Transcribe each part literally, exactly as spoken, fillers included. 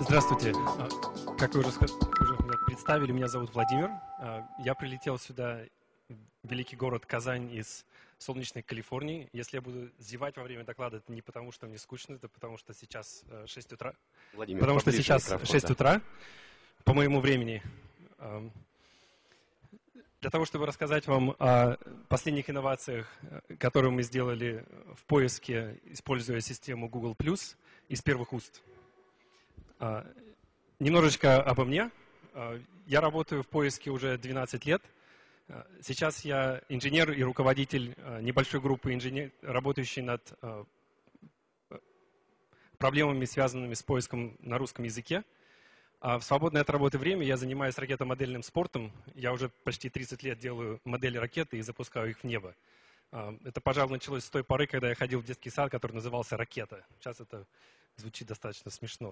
Здравствуйте. Как вы уже, уже представили, меня зовут Владимир. Я прилетел сюда, в великий город Казань, из солнечной Калифорнии. Если я буду зевать во время доклада, это не потому, что мне скучно, это потому, что сейчас шесть утра. Владимир, потому что сейчас микрофон, шесть да. утра, по моему времени. Для того, чтобы рассказать вам о последних инновациях, которые мы сделали в поиске, используя систему Google плюс, из первых уст. Немножечко обо мне. Я работаю в поиске уже двенадцать лет. Сейчас я инженер и руководитель небольшой группы инженеров, работающей над проблемами, связанными с поиском на русском языке. А в свободное от работы время я занимаюсь ракетомодельным спортом. Я уже почти тридцать лет делаю модели ракеты и запускаю их в небо. Это, пожалуй, началось с той поры, когда я ходил в детский сад, который назывался «Ракета». Сейчас это звучит достаточно смешно.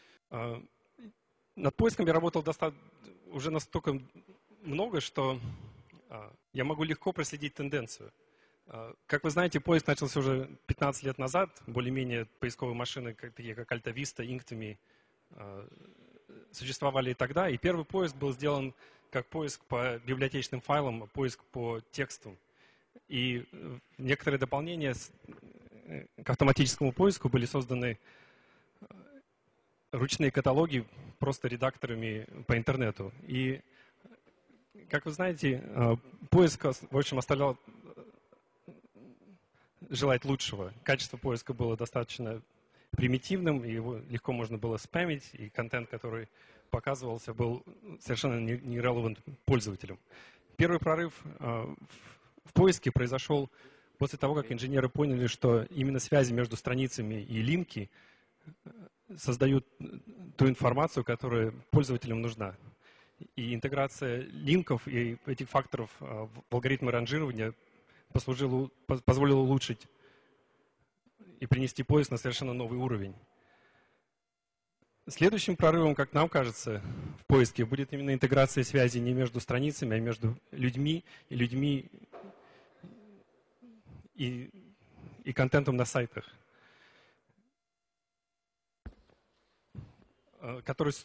Над поиском я работал достаточно, уже настолько много, что я могу легко проследить тенденцию. Как вы знаете, поиск начался уже пятнадцать лет назад. Более-менее поисковые машины, такие как Alta Vista, Inktomi, существовали и тогда. И первый поиск был сделан как поиск по библиотечным файлам, поиск по тексту. И некоторые дополнения к автоматическому поиску были созданы ручные каталоги просто редакторами по интернету. И, как вы знаете, поиск, в общем, оставлял желать лучшего. Качество поиска было достаточно примитивным, и его легко можно было спамить, и контент, который показывался, был совершенно не релевант пользователям. Первый прорыв в поиске произошел после того, как инженеры поняли, что именно связи между страницами и линки создают ту информацию, которая пользователям нужна. И интеграция линков и этих факторов в алгоритмы ранжирования послужила, позволила улучшить и принести поиск на совершенно новый уровень. Следующим прорывом, как нам кажется, в поиске будет именно интеграция связи не между страницами, а между людьми и людьми и, и контентом на сайтах, который,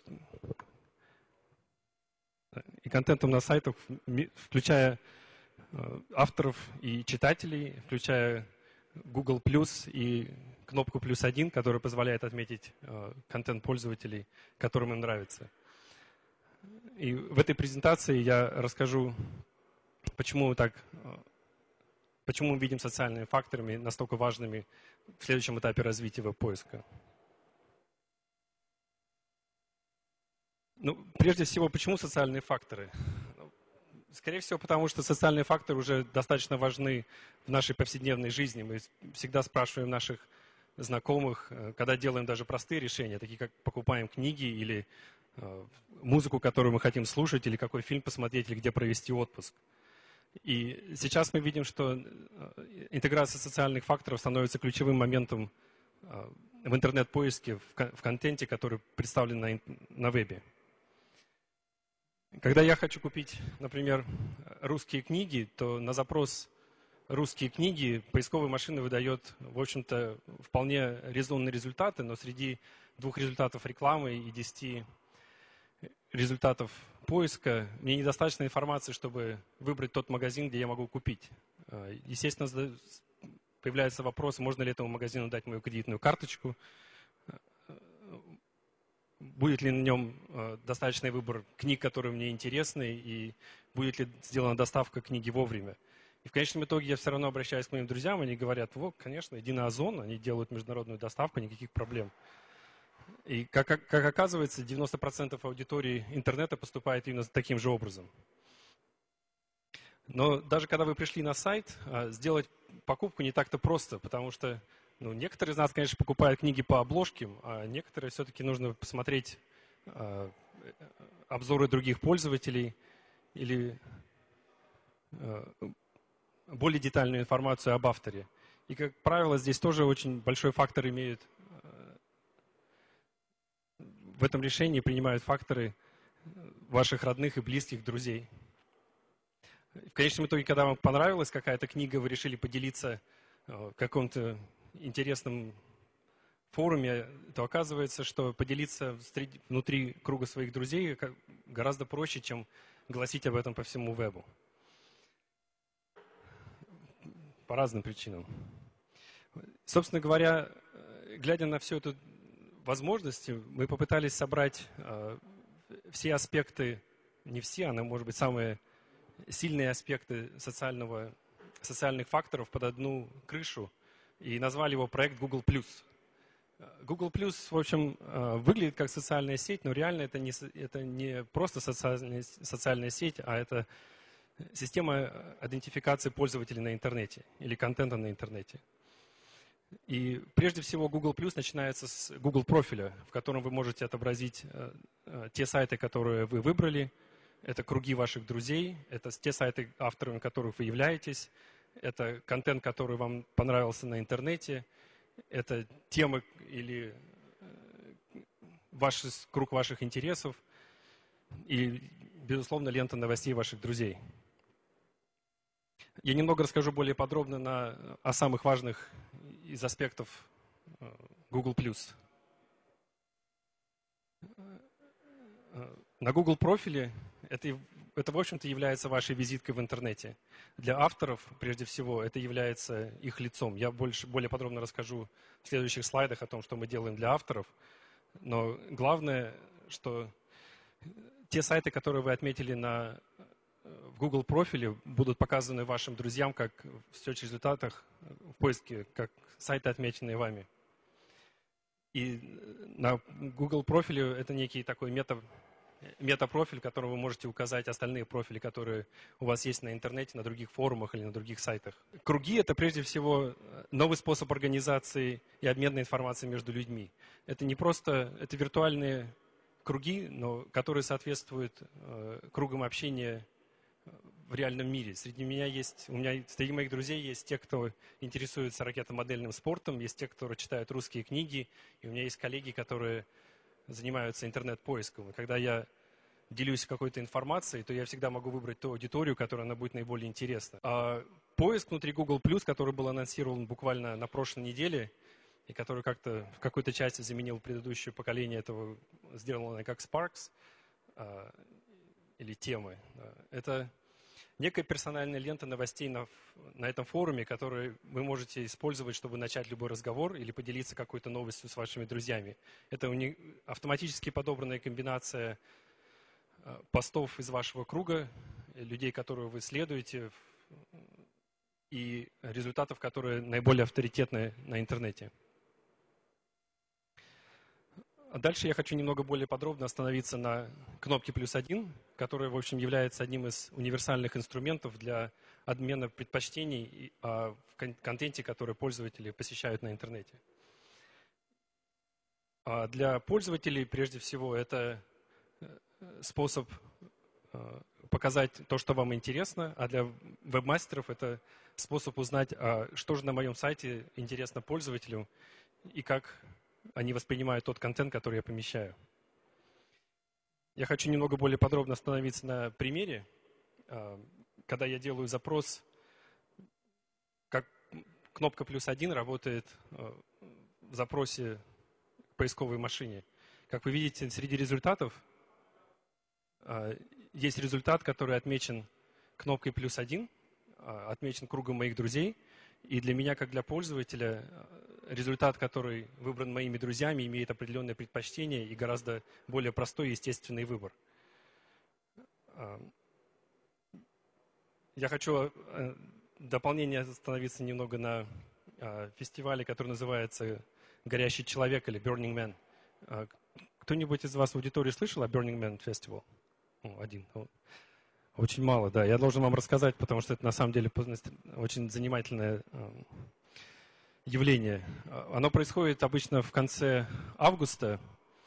и контентом на сайтах, включая авторов и читателей, включая Google плюс и кнопку плюс один, которая позволяет отметить контент пользователей, которым им нравится. И в этой презентации я расскажу, почему, так, почему мы видим социальными факторами настолько важными в следующем этапе развития веб-поиска. Ну, прежде всего, почему социальные факторы? Скорее всего, потому что социальные факторы уже достаточно важны в нашей повседневной жизни. Мы всегда спрашиваем наших знакомых, когда делаем даже простые решения, такие как покупаем книги или музыку, которую мы хотим слушать, или какой фильм посмотреть, или где провести отпуск. И сейчас мы видим, что интеграция социальных факторов становится ключевым моментом в интернет-поиске, в контенте, который представлен на, на вебе. Когда я хочу купить, например, русские книги, то на запрос «русские книги» поисковая машина выдает, в общем-то, вполне резонные результаты, но среди двух результатов рекламы и десяти результатов поиска мне недостаточно информации, чтобы выбрать тот магазин, где я могу купить. Естественно, появляется вопрос, можно ли этому магазину дать мою кредитную карточку, будет ли на нем достаточный выбор книг, которые мне интересны, и будет ли сделана доставка книги вовремя. И в конечном итоге я все равно обращаюсь к моим друзьям, они говорят: вот, конечно, иди на Озон, они делают международную доставку, никаких проблем. И как, как оказывается, девяносто процентов аудитории интернета поступает именно таким же образом. Но даже когда вы пришли на сайт, сделать покупку не так-то просто, потому что ну, некоторые из нас, конечно, покупают книги по обложке, а некоторые все-таки нужно посмотреть э, обзоры других пользователей или э, более детальную информацию об авторе. И, как правило, здесь тоже очень большой фактор имеют, э, в этом решении принимают факторы ваших родных и близких, друзей. В конечном итоге, когда вам понравилась какая-то книга, вы решили поделиться э, в каком-то интересным форуме, то оказывается, что поделиться внутри круга своих друзей гораздо проще, чем гласить об этом по всему вебу. По разным причинам. Собственно говоря, глядя на всю эту возможность, мы попытались собрать э, все аспекты, не все, а, может быть, самые сильные аспекты социального, социальных факторов под одну крышу и назвали его проект Google+. Google+, в общем, выглядит как социальная сеть, но реально это не, это не просто социальная, социальная сеть, а это система идентификации пользователей на интернете или контента на интернете. И прежде всего Google+ начинается с Google профиля, в котором вы можете отобразить те сайты, которые вы выбрали, это круги ваших друзей, это те сайты, авторами которых вы являетесь, это контент, который вам понравился на интернете, это темы или ваш, круг ваших интересов и, безусловно, лента новостей ваших друзей. Я немного расскажу более подробно на, о самых важных из аспектов Google+. На Google профиле это, это, в общем-то, является вашей визиткой в интернете. Для авторов, прежде всего, это является их лицом. Я больше, более подробно расскажу в следующих слайдах о том, что мы делаем для авторов. Но главное, что те сайты, которые вы отметили на, в Google профиле, будут показаны вашим друзьям как в search-результатах, в поиске, как сайты, отмеченные вами. И на Google профиле это некий такой мета метапрофиль, в котором вы можете указать остальные профили, которые у вас есть на интернете, на других форумах или на других сайтах. Круги — это прежде всего новый способ организации и обмена информацией между людьми. Это не просто, это виртуальные круги, но которые соответствуют э, кругам общения в реальном мире. Среди меня есть, у меня среди моих друзей есть те, кто интересуется ракетомодельным спортом, есть те, кто читают русские книги, и у меня есть коллеги, которые занимаются интернет-поиском. И когда я делюсь какой-то информацией, то я всегда могу выбрать ту аудиторию, которая она будет наиболее интересна. А поиск внутри Google+, который был анонсирован буквально на прошлой неделе, и который как-то в какой-то части заменил предыдущее поколение этого, сделанное как Sparks, а, или темы, это некая персональная лента новостей на, на этом форуме, которую вы можете использовать, чтобы начать любой разговор или поделиться какой-то новостью с вашими друзьями. Это уни... автоматически подобранная комбинация постов из вашего круга, людей, которые вы следуете, и результатов, которые наиболее авторитетны на интернете. А дальше я хочу немного более подробно остановиться на кнопке плюс один, которая, в общем, является одним из универсальных инструментов для обмена предпочтений в контенте, который пользователи посещают на интернете. А для пользователей, прежде всего, это способ показать то, что вам интересно, а для веб-мастеров это способ узнать, что же на моем сайте интересно пользователю и как они воспринимают тот контент, который я помещаю. Я хочу немного более подробно остановиться на примере. Когда я делаю запрос, как кнопка плюс один работает в запросе к поисковой машине. Как вы видите, среди результатов есть результат, который отмечен кнопкой плюс один, отмечен кругом моих друзей. И для меня, как для пользователя, результат, который выбран моими друзьями, имеет определенное предпочтение и гораздо более простой и естественный выбор. Я хочу в дополнение остановиться немного на фестивале, который называется «Горящий человек» или Burning Man. Кто-нибудь из вас в аудитории слышал о Burning Man Festival? О, один. Очень мало, да. Я должен вам рассказать, потому что это на самом деле очень занимательное явление. Оно происходит обычно в конце августа.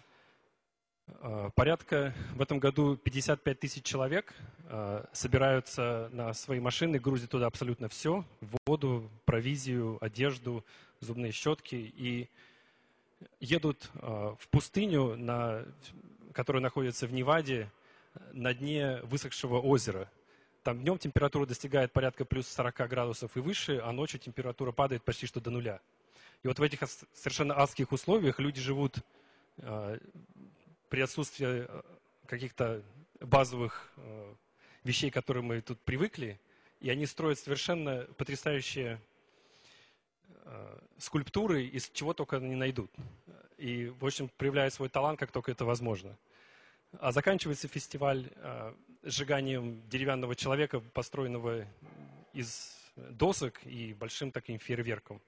Порядка в этом году пятьдесят пять тысяч человек собираются на свои машины, грузят туда абсолютно все: воду, провизию, одежду, зубные щетки, и едут в пустыню, на, которая находится в Неваде, на дне высохшего озера. Там днем температура достигает порядка плюс сорока градусов и выше, а ночью температура падает почти что до нуля. И вот в этих совершенно адских условиях люди живут при отсутствии каких-то базовых вещей, к которым мы тут привыкли, и они строят совершенно потрясающие скульптуры, из чего только они найдут. И, в общем, проявляют свой талант, как только это возможно. А заканчивается фестиваль сжиганием деревянного человека, построенного из досок, и большим таким фейерверком.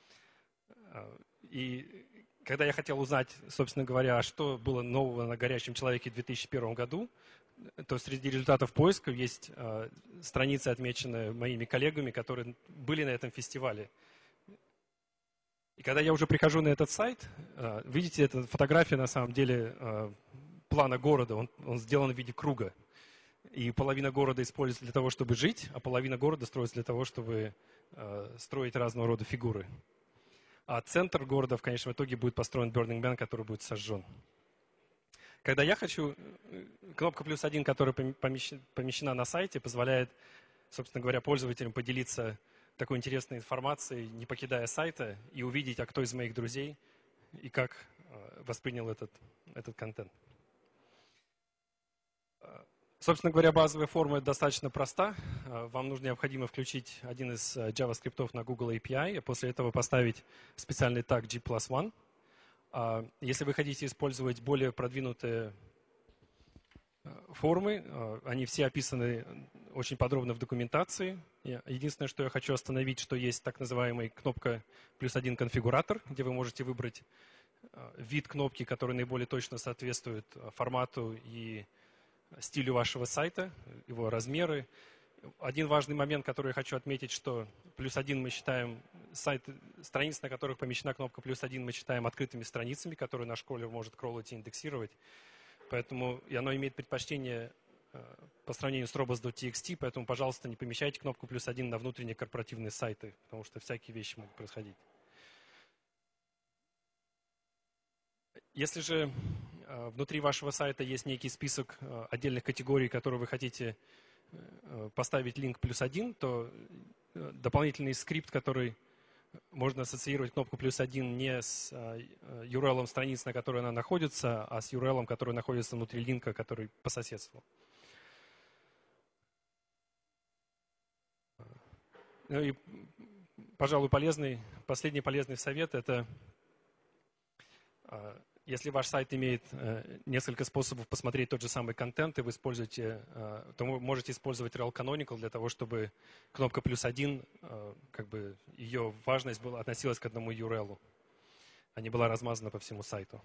И когда я хотел узнать, собственно говоря, что было нового на «Горящем человеке» в две тысячи первом году, то среди результатов поиска есть э, страницы, отмеченные моими коллегами, которые были на этом фестивале. И когда я уже прихожу на этот сайт, э, видите, эта фотография на самом деле э, плана города, он, он сделан в виде круга. И половина города используется для того, чтобы жить, а половина города строится для того, чтобы э, строить разного рода фигуры. А центр города в конечном итоге будет построен Burning Man, который будет сожжен. Когда я хочу, кнопка плюс один, которая помещена на сайте, позволяет, собственно говоря, пользователям поделиться такой интересной информацией, не покидая сайта, и увидеть, а кто из моих друзей и как воспринял этот, этот контент. Собственно говоря, базовая форма достаточно проста. Вам нужно необходимо включить один из JavaScript на Google эй пи ай, а после этого поставить специальный таг джи плюс один. Если вы хотите использовать более продвинутые формы, они все описаны очень подробно в документации. Единственное, что я хочу остановить, что есть так называемый кнопка плюс один конфигуратор, где вы можете выбрать вид кнопки, который наиболее точно соответствует формату и стилю вашего сайта, его размеры. Один важный момент, который я хочу отметить, что плюс один мы считаем, сайт, страницы, на которых помещена кнопка плюс один, мы считаем открытыми страницами, которые наш кроллер может кроллить и индексировать. Поэтому и оно имеет предпочтение по сравнению с robots.txt, поэтому, пожалуйста, не помещайте кнопку плюс один на внутренние корпоративные сайты, потому что всякие вещи могут происходить. Если же внутри вашего сайта есть некий список отдельных категорий, которые вы хотите поставить линк плюс один, то дополнительный скрипт, который можно ассоциировать кнопку плюс один не с ю ар эл страницы, на которой она находится, а с ю ар эл, который находится внутри линка, который по соседству. Ну и, пожалуй, полезный, последний полезный совет – это если ваш сайт имеет э, несколько способов посмотреть тот же самый контент, и вы используете, э, то вы можете использовать рел Canonical для того, чтобы кнопка плюс один, э, как бы ее важность была, относилась к одному ю ар эл, а не была размазана по всему сайту.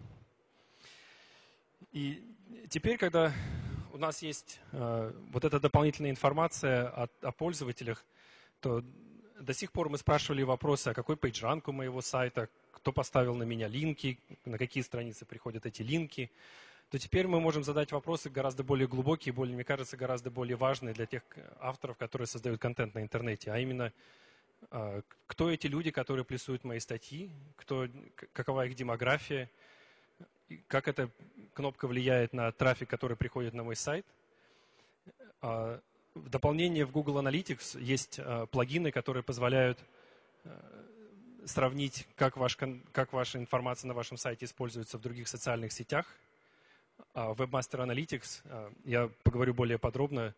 И теперь, когда у нас есть э, вот эта дополнительная информация о, о пользователях, то до сих пор мы спрашивали вопросы, а какой пейджранк у моего сайта, кто поставил на меня линки, на какие страницы приходят эти линки, то теперь мы можем задать вопросы гораздо более глубокие, более, мне кажется, гораздо более важные для тех авторов, которые создают контент на интернете, а именно, кто эти люди, которые плюсуют мои статьи, кто, какова их демография, как эта кнопка влияет на трафик, который приходит на мой сайт. В дополнение в Google Analytics есть плагины, которые позволяют сравнить, как, ваш, как ваша информация на вашем сайте используется в других социальных сетях. В Webmaster Analytics я поговорю более подробно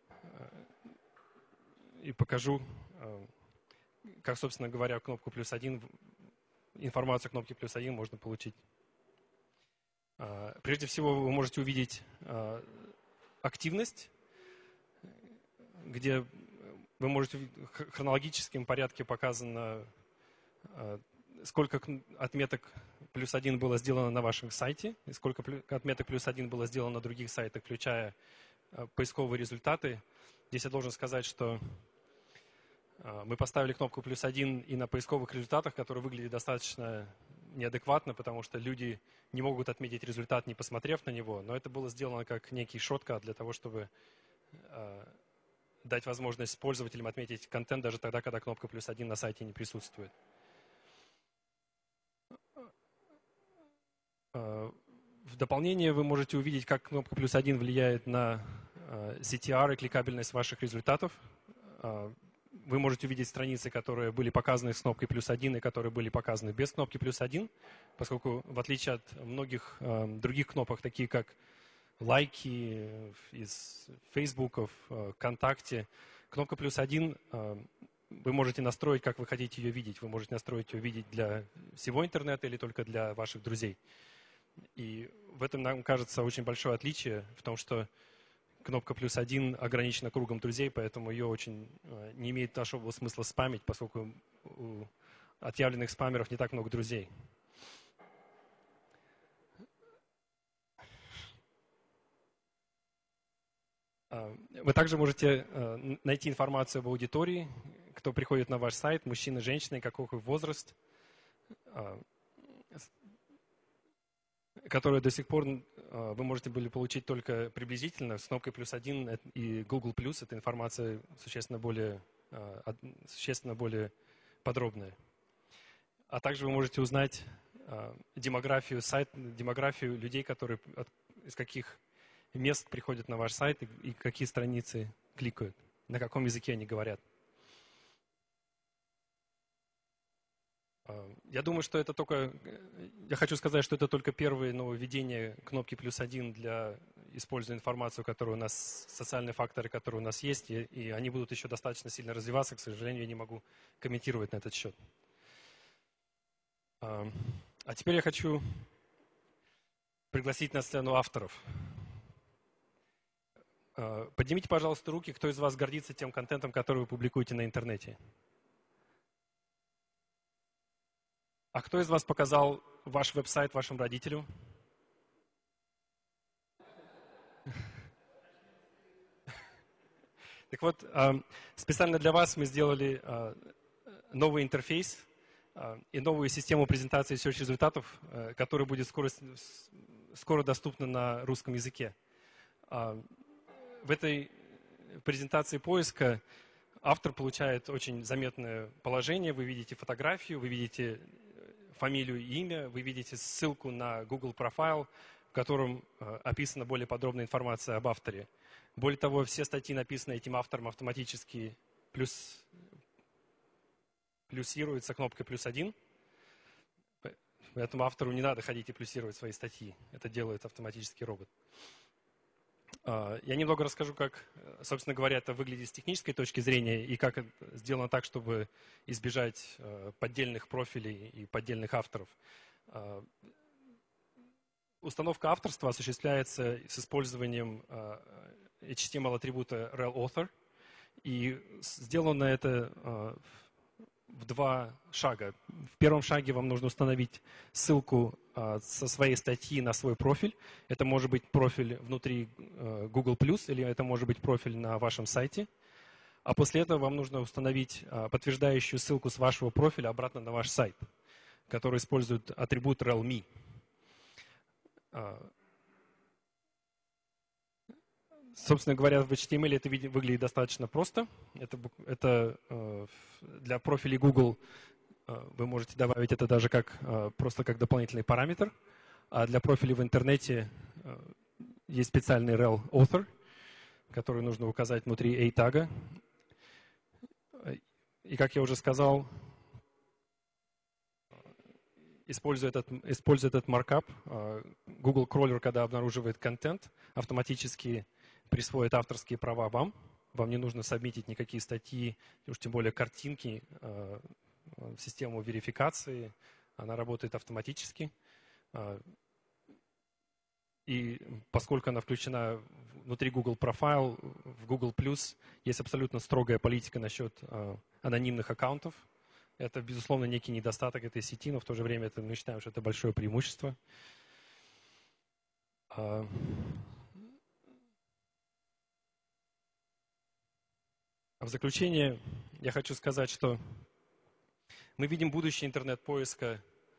и покажу, как, собственно говоря, кнопку плюс один, информацию кнопки плюс один можно получить. Прежде всего, вы можете увидеть активность, где вы можете в хронологическом порядке показано, сколько отметок плюс один было сделано на вашем сайте, и сколько отметок плюс один было сделано на других сайтах, включая поисковые результаты. Здесь я должен сказать, что мы поставили кнопку плюс один и на поисковых результатах, которые выглядят достаточно неадекватно, потому что люди не могут отметить результат, не посмотрев на него, но это было сделано как некий шорткат для того, чтобы дать возможность пользователям отметить контент даже тогда, когда кнопка плюс один на сайте не присутствует. В дополнение вы можете увидеть, как кнопка плюс один влияет на си ти ар и кликабельность ваших результатов. вы можете увидеть страницы, которые были показаны с кнопкой плюс один и которые были показаны без кнопки плюс один, поскольку в отличие от многих э, других кнопок, такие как лайки из Фейсбуков, ВКонтакте, кнопка плюс один э, вы можете настроить, как вы хотите ее видеть. Вы можете настроить ее видеть для всего интернета или только для ваших друзей. И в этом нам кажется очень большое отличие в том, что кнопка плюс один ограничена кругом друзей, поэтому ее очень не имеет особого смысла спамить, поскольку у отъявленных спамеров не так много друзей. Вы также можете найти информацию об аудитории, кто приходит на ваш сайт, мужчины, женщины, какой их возраст, которые до сих пор вы можете были получить только приблизительно с кнопкой плюс один и Google плюс. Эта информация существенно более, существенно более подробная. А также вы можете узнать демографию сайта, демографию людей, которые из каких мест приходят на ваш сайт и, и какие страницы кликают, на каком языке они говорят. Я думаю, что это только... Я хочу сказать, что это только первое нововведение кнопки плюс один для используя информацию, которую у нас, социальные факторы, которые у нас есть, и, и они будут еще достаточно сильно развиваться. К сожалению, я не могу комментировать на этот счет. А теперь я хочу пригласить на сцену авторов. Поднимите, пожалуйста, руки, кто из вас гордится тем контентом, который вы публикуете на интернете. А кто из вас показал ваш веб-сайт вашим родителям? Так вот, специально для вас мы сделали новый интерфейс и новую систему презентации search-результатов, которая будет скоро, скоро доступна на русском языке. В этой презентации поиска автор получает очень заметное положение. Вы видите фотографию, вы видите фамилию и имя, вы видите ссылку на Google профайл, в котором описана более подробная информация об авторе. Более того, все статьи, написанные этим автором, автоматически плюс, плюсируются кнопкой плюс один. Поэтому автору не надо ходить и плюсировать свои статьи. Это делает автоматический робот. Я немного расскажу, как, собственно говоря, это выглядит с технической точки зрения и как это сделано так, чтобы избежать поддельных профилей и поддельных авторов. Установка авторства осуществляется с использованием эйч ти эм эл-атрибута rel-author. И сделано это в два шага. В первом шаге вам нужно установить ссылку со своей статьи на свой профиль. Это может быть профиль внутри Google плюс, или это может быть профиль на вашем сайте. А после этого вам нужно установить подтверждающую ссылку с вашего профиля обратно на ваш сайт, который использует атрибут rel-me. Собственно говоря, в эйч ти эм эл это выглядит достаточно просто. Это, это э, для профилей Google э, вы можете добавить это даже как, э, просто как дополнительный параметр. А для профилей в интернете э, есть специальный rel-author, который нужно указать внутри a-тага. И, как я уже сказал, используя этот, используя этот маркап, э, Google Crawler, когда обнаруживает контент, автоматически присвоит авторские права вам. Вам не нужно сабмитить никакие статьи, уж тем более картинки э, в систему верификации. Она работает автоматически. Э, и поскольку она включена внутри Google Profile, в Google плюс есть абсолютно строгая политика насчет э, анонимных аккаунтов. Это, безусловно, некий недостаток этой сети, но в то же время это, мы считаем, что это большое преимущество. Э, В заключение я хочу сказать, что мы видим будущее интернет-поиска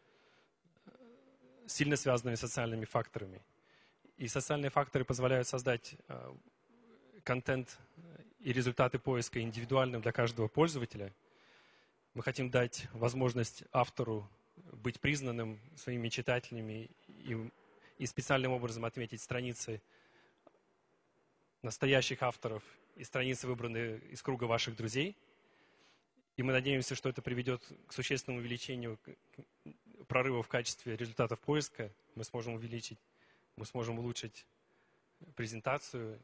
сильно связанными с социальными факторами. И социальные факторы позволяют создать контент и результаты поиска индивидуальным для каждого пользователя. Мы хотим дать возможность автору быть признанным своими читателями и, и специальным образом отметить страницы настоящих авторов и страницы, выбранные из круга ваших друзей. И мы надеемся, что это приведет к существенному увеличению прорыва в качестве результатов поиска. Мы сможем увеличить, мы сможем улучшить презентацию.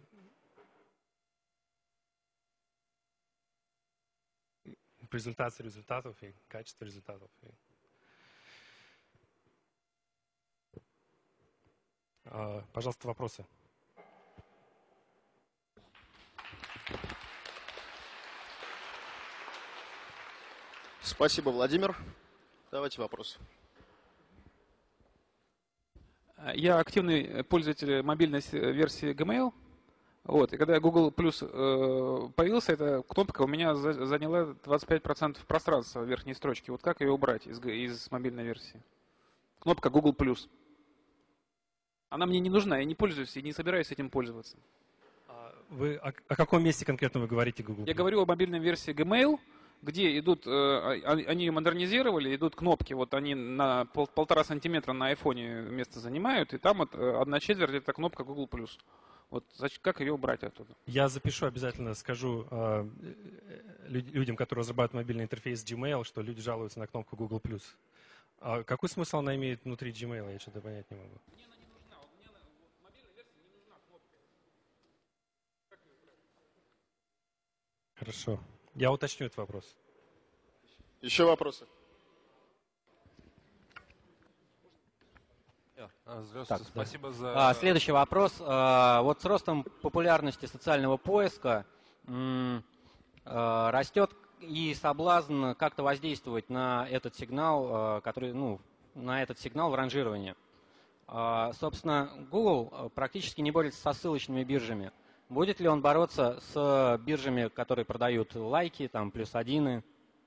Презентацию результатов и качество результатов. Пожалуйста, вопросы. Спасибо, Владимир. Давайте вопрос. Я активный пользователь мобильной версии Gmail. Вот, и когда Google Plus э, появился, эта кнопка у меня за, заняла двадцать пять процентов пространства верхней строчки. Вот как ее убрать из, из мобильной версии? Кнопка Google Plus. Она мне не нужна, я не пользуюсь и не собираюсь этим пользоваться. Вы о, о каком месте конкретно вы говорите Google Plus? Я говорю о мобильной версии Gmail, где идут, э, они ее модернизировали, идут кнопки, вот они на пол, полтора сантиметра на айфоне место занимают, и там вот одна четверть это кнопка Google Plus. Вот как ее убрать оттуда? Я запишу обязательно, скажу э, людям, которые разрабатывают мобильный интерфейс Gmail, что люди жалуются на кнопку Google+. А какой смысл она имеет внутри Gmail? Я что-то понять не могу. Мне она не нужна. Вот мне в мобильной версии не нужна кнопка. Как ее убрать? Хорошо. Я уточню этот вопрос. Еще вопросы? Здравствуйте, так, спасибо да. за... А, следующий вопрос. А, вот с ростом популярности социального поиска м, а, растет и соблазн как-то воздействовать на этот сигнал, а, который, ну, на этот сигнал в ранжировании. А, собственно, Google практически не борется со ссылочными биржами. Будет ли он бороться с биржами, которые продают лайки, там, плюс одины?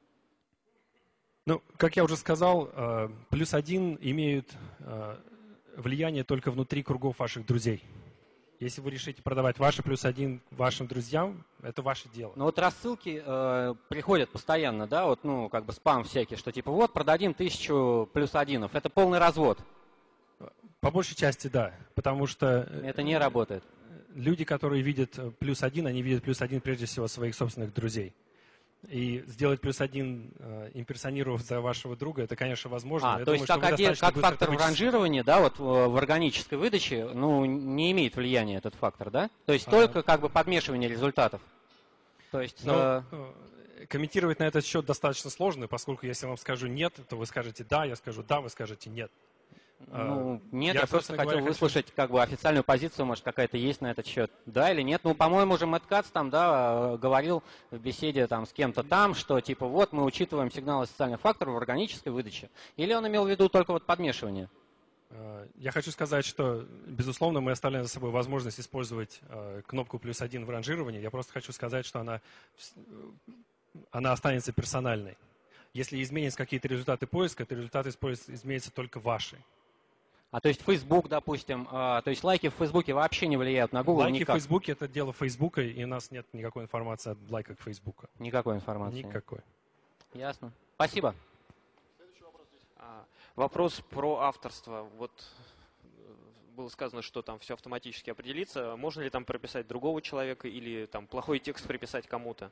Ну, как я уже сказал, плюс один имеют влияние только внутри кругов ваших друзей. Если вы решите продавать ваши плюс один вашим друзьям, это ваше дело. Ну вот рассылки э, приходят постоянно, да, вот, ну, как бы спам всякий, что типа вот продадим тысячу плюс одинов. Это полный развод. По большей части, да, потому что... Это не работает. Люди, которые видят плюс один, они видят плюс один прежде всего своих собственных друзей. И сделать плюс один, э, имперсонировав за вашего друга, это, конечно, возможно. А, Я то думаю, есть как, один, как фактор в ранжировании, да, вот в органической выдаче, ну, не имеет влияния этот фактор, да? То есть а, только как бы подмешивание результатов. То есть... Но, э... комментировать на этот счет достаточно сложно, поскольку если я вам скажу нет, то вы скажете да, я скажу да, вы скажете нет. Ну, нет, я, я просто хотел говоря, выслушать хочу... как бы официальную позицию, может, какая-то есть на этот счет. Да или нет? Ну, по-моему, же Мэтт Кац там, да, говорил в беседе там с кем-то там, что типа вот мы учитываем сигналы социальных факторов в органической выдаче. Или он имел в виду только вот подмешивание? Я хочу сказать, что, безусловно, мы оставляем за собой возможность использовать кнопку плюс один в ранжировании. Я просто хочу сказать, что она, она останется персональной. Если изменятся какие-то результаты поиска, то результаты изменятся только ваши. А то есть Facebook, допустим, а, то есть лайки в Facebook вообще не влияют на Google лайки никак? Лайки в Facebook это дело Facebook, и у нас нет никакой информации о лайках Facebook. Никакой информации? Никакой. Ясно. Спасибо. Следующий вопрос здесь. А, вопрос про авторство. Вот было сказано, что там все автоматически определится. Можно ли там прописать другого человека или там плохой текст приписать кому-то?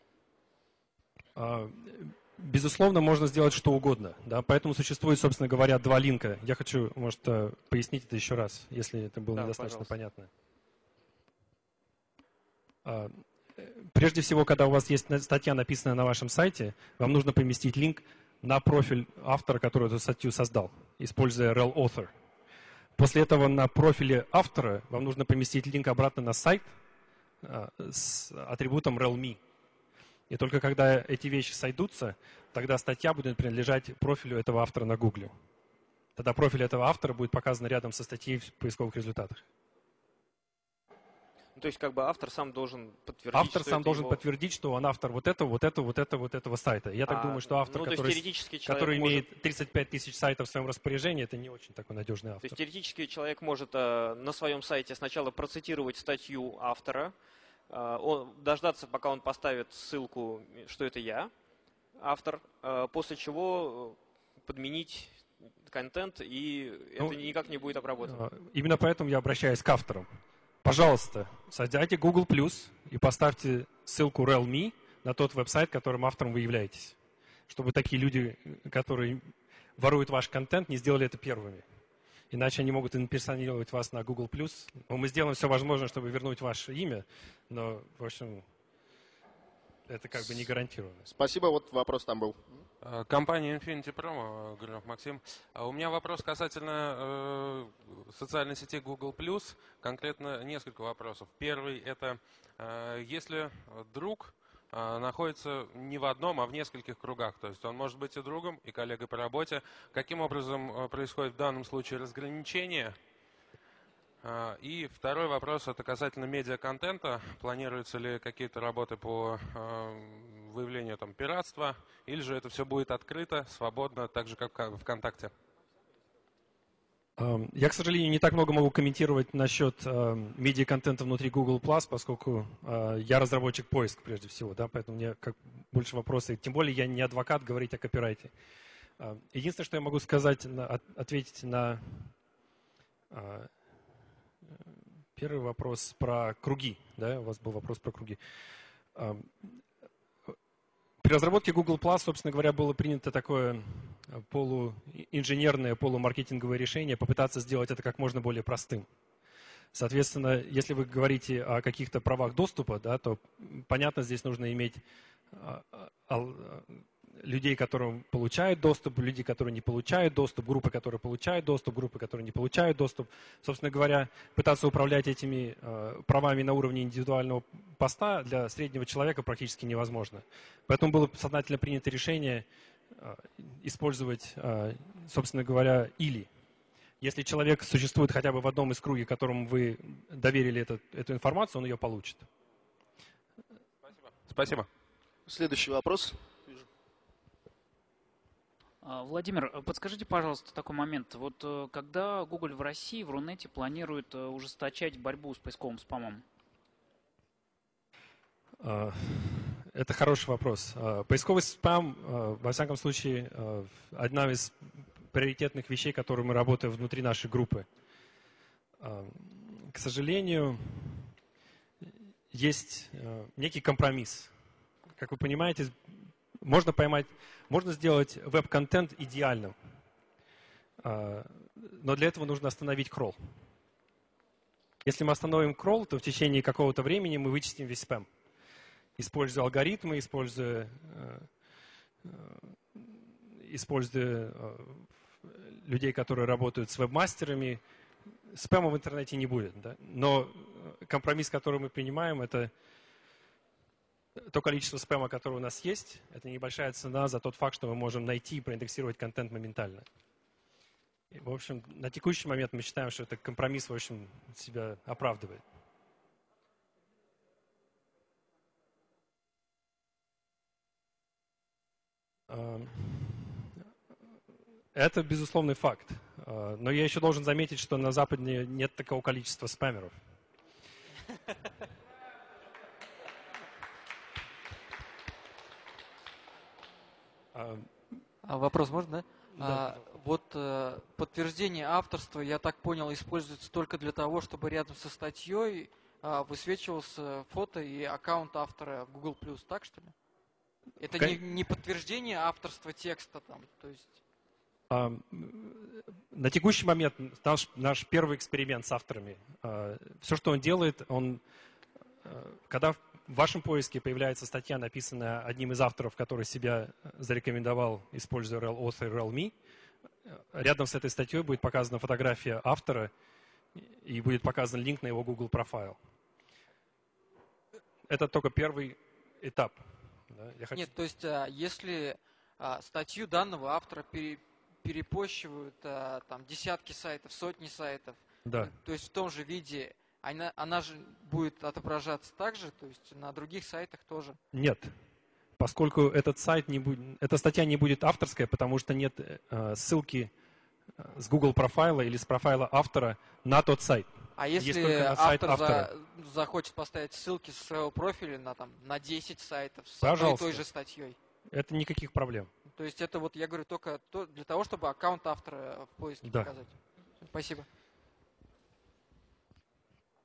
А, Безусловно, можно сделать что угодно, да, поэтому существует, собственно говоря, два линка. Я хочу, может, пояснить это еще раз, если это было да, недостаточно пожалуйста. понятно. Прежде всего, когда у вас есть статья, написанная на вашем сайте, вам нужно поместить линк на профиль автора, который эту статью создал, используя rel author. После этого на профиле автора вам нужно поместить линк обратно на сайт с атрибутом rel me. И только когда эти вещи сойдутся, тогда статья будет принадлежать профилю этого автора на Google. Тогда профиль этого автора будет показан рядом со статьей в поисковых результатах. Ну, то есть как бы автор сам должен подтвердить, Автор что сам это должен его... подтвердить, что он автор вот этого, вот этого, вот этого, вот этого сайта. Я так а, думаю, что автор, ну, который, который может... имеет тридцать пять тысяч сайтов в своем распоряжении, это не очень такой надежный автор. То есть теоретически человек может э, на своем сайте сначала процитировать статью автора, Он, дождаться, пока он поставит ссылку, что это я, автор, после чего подменить контент, и ну, это никак не будет обработано. Именно поэтому я обращаюсь к авторам. Пожалуйста, создайте Google Plus и поставьте ссылку rel me на тот веб-сайт, которым автором вы являетесь. Чтобы такие люди, которые воруют ваш контент, не сделали это первыми. Иначе они могут имперсонировать вас на Google+. Но мы сделаем все возможное, чтобы вернуть ваше имя, но, в общем, это как бы не гарантировано. Спасибо. Вот вопрос там был. Компания Infinity Promo, Гурьев Максим. У меня вопрос касательно э, социальной сети Google+. Конкретно несколько вопросов. Первый – это э, если друг э, находится не в одном, а в нескольких кругах, то есть он может быть и другом, и коллегой по работе, каким образом э, происходит в данном случае разграничение? И второй вопрос – это касательно медиаконтента. Планируются ли какие-то работы по э, выявлению там, пиратства, или же это все будет открыто, свободно, так же, как в ВКонтакте? Я, к сожалению, не так много могу комментировать насчет э, медиаконтента внутри Google+, поскольку э, я разработчик поиск прежде всего, да, поэтому мне как больше вопросов. Тем более я не адвокат говорить о копирайте. Единственное, что я могу сказать, на, ответить на э, первый вопрос про круги. Да, у вас был вопрос про круги. При разработке Google+, собственно говоря, было принято такое полуинженерное, полумаркетинговое решение попытаться сделать это как можно более простым. Соответственно, если вы говорите о каких-то правах доступа, да, то понятно, здесь нужно иметь людей, которые получают доступ, людей, которые не получают доступ, группы, которые получают доступ, группы, которые не получают доступ. Собственно говоря, пытаться управлять этими э, правами на уровне индивидуального поста для среднего человека практически невозможно. Поэтому было сознательно принято решение э, использовать, э, собственно говоря, или. Если человек существует хотя бы в одном из кругов, которому вы доверили этот, эту информацию, он ее получит. Спасибо. Спасибо. Следующий вопрос. Владимир, подскажите, пожалуйста, такой момент. Вот когда Google в России, в Рунете планирует ужесточать борьбу с поисковым спамом? Это хороший вопрос. Поисковый спам, во всяком случае, одна из приоритетных вещей, которые мы работаем внутри нашей группы. К сожалению, есть некий компромисс. Как вы понимаете, можно поймать, можно сделать веб-контент идеальным, но для этого нужно остановить кролл. Если мы остановим кролл, то в течение какого-то времени мы вычистим весь спам. Используя алгоритмы, используя, используя людей, которые работают с веб-мастерами, спама в интернете не будет. Да? Но компромисс, который мы принимаем, это то количество спама, которое у нас есть, это небольшая цена за тот факт, что мы можем найти и проиндексировать контент моментально. И, в общем, на текущий момент мы считаем, что этот компромисс, в общем, себя оправдывает. Это безусловный факт. Но я еще должен заметить, что на Западе нет такого количества спамеров. А вопрос можно, да? Да. А, вот э, подтверждение авторства, я так понял, используется только для того, чтобы рядом со статьей э, высвечивался фото и аккаунт автора в Google+, так что ли? Это Кон... не, не подтверждение авторства текста там, то есть... А, на текущий момент наш, наш первый эксперимент с авторами. А, все, что он делает, он, когда в вашем поиске появляется статья, написанная одним из авторов, который себя зарекомендовал, используя rel author, rel me, рядом с этой статьей будет показана фотография автора и будет показан линк на его Google профайл. Это только первый этап. Да? Я хочу... Нет, то есть если статью данного автора пере, перепощивают там десятки сайтов, сотни сайтов, да. То есть в том же виде, Она, она же будет отображаться также, то есть на других сайтах тоже? Нет, поскольку этот сайт не будет, эта статья не будет авторская, потому что нет э, ссылки с Google профайла или с профайла автора на тот сайт. А если автор за, захочет поставить ссылки со своего профиля на, там, на десять сайтов с одной и той же статьей? Это никаких проблем. То есть это вот, я говорю, только то, для того, чтобы аккаунт автора в поиске да. показать. Спасибо.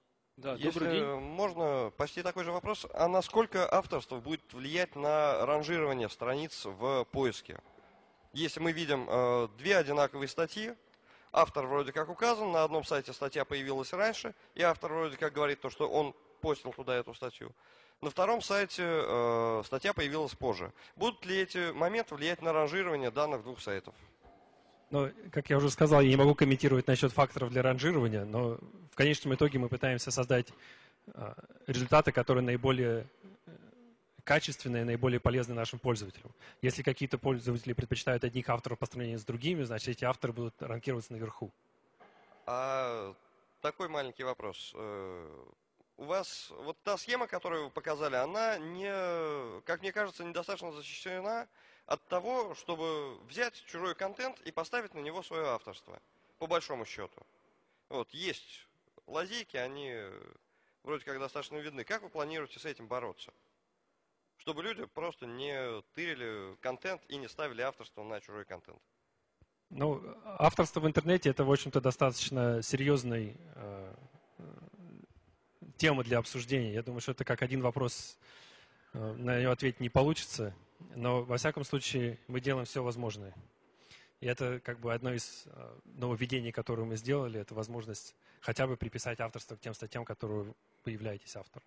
Да, Если добрый день. можно, почти такой же вопрос. А насколько авторство будет влиять на ранжирование страниц в поиске? Если мы видим э, две одинаковые статьи, автор вроде как указан, на одном сайте статья появилась раньше, и автор вроде как говорит то, что он постил туда эту статью. На втором сайте э, статья появилась позже. Будут ли эти моменты влиять на ранжирование данных двух сайтов? Ну, как я уже сказал, я не могу комментировать насчет факторов для ранжирования, но в конечном итоге мы пытаемся создать э, результаты, которые наиболее качественные, наиболее полезны нашим пользователям. Если какие-то пользователи предпочитают одних авторов по сравнению с другими, значит, эти авторы будут ранкироваться наверху. А такой маленький вопрос. У вас вот та схема, которую вы показали, она, не, как мне кажется, недостаточно защищена от того, чтобы взять чужой контент и поставить на него свое авторство, по большому счету. Вот, есть лазейки, они вроде как достаточно видны. Как вы планируете с этим бороться? Чтобы люди просто не тырили контент и не ставили авторство на чужой контент. Ну, авторство в интернете — это, в общем-то, достаточно серьезный э, тема для обсуждения. Я думаю, что это как один вопрос, э, на него ответить не получится. Но, во всяком случае, мы делаем все возможное. И это как бы одно из э, нововведений, которое мы сделали, это возможность хотя бы приписать авторство к тем статьям, которые вы являетесь автором.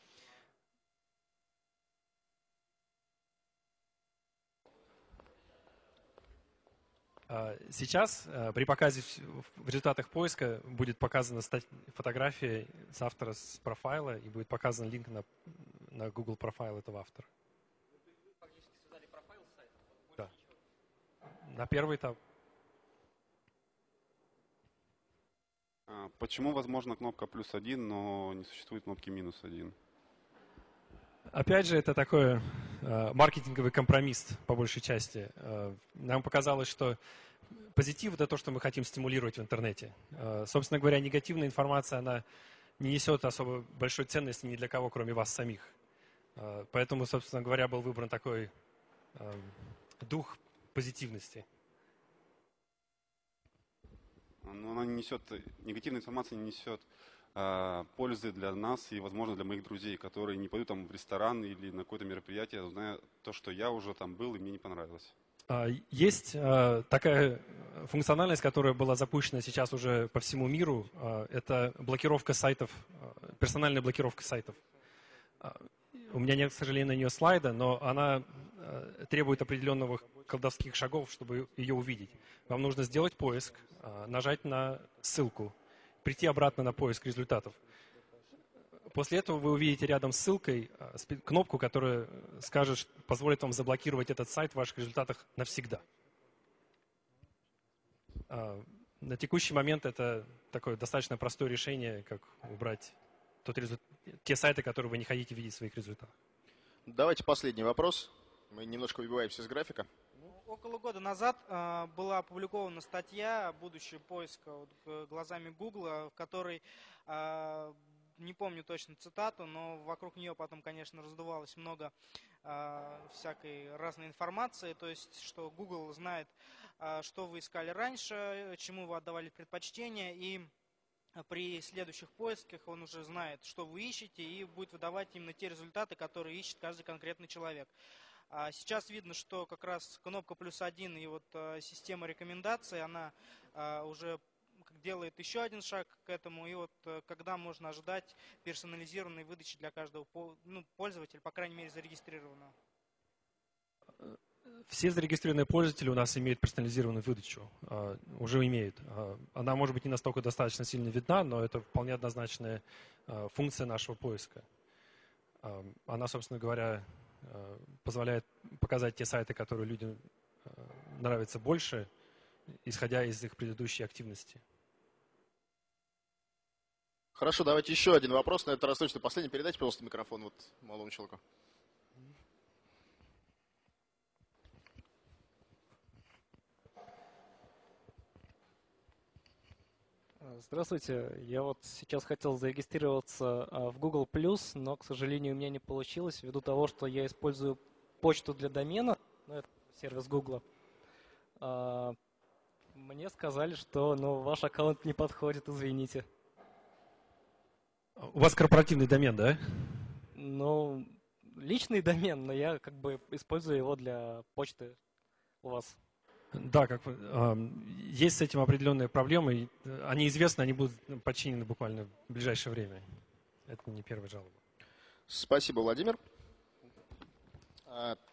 Сейчас при показе в результатах поиска будет показана фотография с автора с профайла и будет показан линк на, на Google профайл этого автора. Вы фактически связали профайл с сайтом? Да. На первый этап. Почему возможна кнопка плюс один, но не существует кнопки минус один? Опять же, это такой э, маркетинговый компромисс по большей части. Э, нам показалось, что позитив — это то, что мы хотим стимулировать в интернете. Э, собственно говоря, негативная информация, она не несет особо большой ценности ни для кого, кроме вас самих. Э, поэтому, собственно говоря, был выбран такой э, дух позитивности. Но она не несет, негативная информация не несет э, пользы для нас и, возможно, для моих друзей, которые не пойдут там в ресторан или на какое-то мероприятие, зная то, что я уже там был и мне не понравилось. Есть э, такая функциональность, которая была запущена сейчас уже по всему миру. Э, это блокировка сайтов, э, персональная блокировка сайтов. Э, у меня нет, к сожалению, на нее слайда, но она э, требует определенных колдовских шагов, чтобы ее увидеть. Вам нужно сделать поиск, э, нажать на ссылку, прийти обратно на поиск результатов. После этого вы увидите рядом с ссылкой кнопку, которая скажет, позволит вам заблокировать этот сайт в ваших результатах навсегда. На текущий момент это такое достаточно простое решение, как убрать тот результат, те сайты, которые вы не хотите видеть в своих результатах. Давайте последний вопрос. Мы немножко выбиваемся из графика. Около года назад э, была опубликована статья «Будущее поиска вот, глазами Гугла», в которой э, не помню точно цитату, но вокруг нее потом, конечно, раздувалось много э, всякой разной информации. То есть, что Google знает, э, что вы искали раньше, чему вы отдавали предпочтение, и при следующих поисках он уже знает, что вы ищете, и будет выдавать именно те результаты, которые ищет каждый конкретный человек. А сейчас видно, что как раз кнопка плюс один и вот э, система рекомендаций, она э, уже делает еще один шаг к этому, и вот когда можно ожидать персонализированной выдачи для каждого ну, пользователя, по крайней мере, зарегистрированного? Все зарегистрированные пользователи у нас имеют персонализированную выдачу, uh, уже имеют. Uh, она может быть не настолько достаточно сильно видна, но это вполне однозначная uh, функция нашего поиска. Uh, она, собственно говоря, uh, позволяет показать те сайты, которые людям uh, нравятся больше, исходя из их предыдущей активности. Хорошо, давайте еще один вопрос. На этот раз точно последний. Передайте, пожалуйста, микрофон вот молодому человеку. Здравствуйте. Я вот сейчас хотел зарегистрироваться в Google плюс, но, к сожалению, у меня не получилось ввиду того, что я использую почту для домена, ну, это сервис Google. Мне сказали, что ну, ваш аккаунт не подходит, извините. У вас корпоративный домен, да? Ну, личный домен, но я как бы использую его для почты у вас. Да, как бы, э, есть с этим определенные проблемы. и, э, Они известны, они будут починены буквально в ближайшее время. Это не первая жалоба. Спасибо, Владимир. А,